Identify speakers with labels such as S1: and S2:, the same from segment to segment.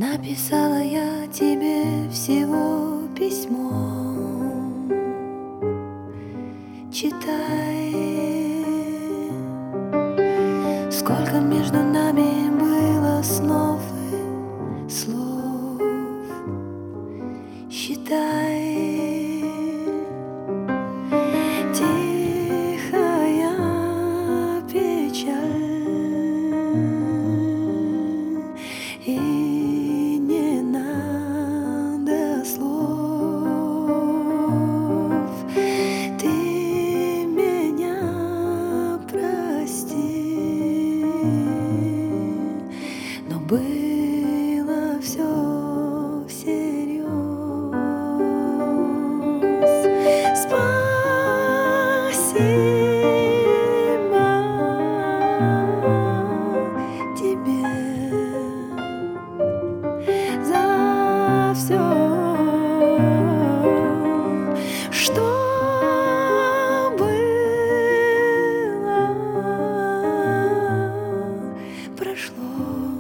S1: Написала я тебе всего письмо. Читай, сколько между нами было снов и слов. Считай, тихая печаль, и не надо слов. Ты меня прости, но было все всерьез. Спасибо тебе за все, что было, прошло.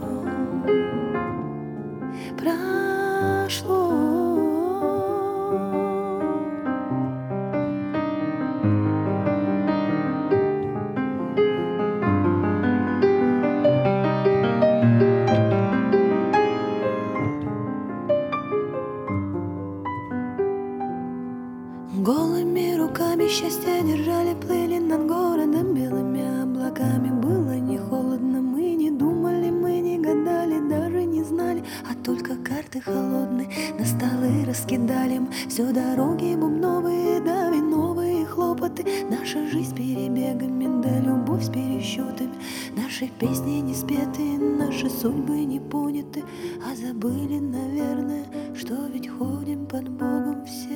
S1: Голыми руками счастья держали, плыли над городом белыми облаками. Было не холодно, мы не думали, мы не гадали, даже не знали, а только карты холодные на столы раскидали. Все дороги бубновые, да виновые хлопоты, наша жизнь перебегами, да любовь с пересчетами. Наши песни не спеты, наши судьбы не поняты, а забыли, наверное, что ведь ходим под Богом все.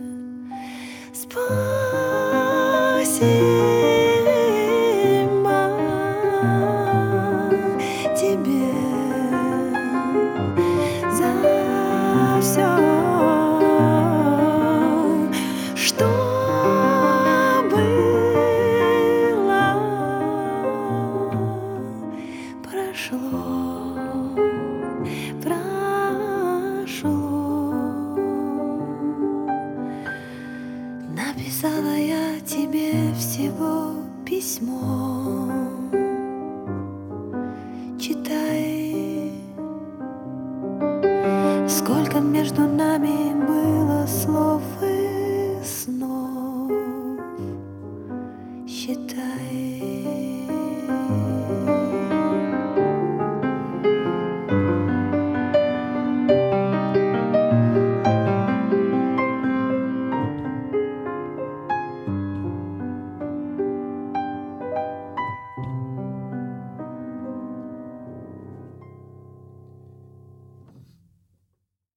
S1: Спасибо тебе за все, что было, прошло. Написала я тебе всего письмо. Читай, сколько между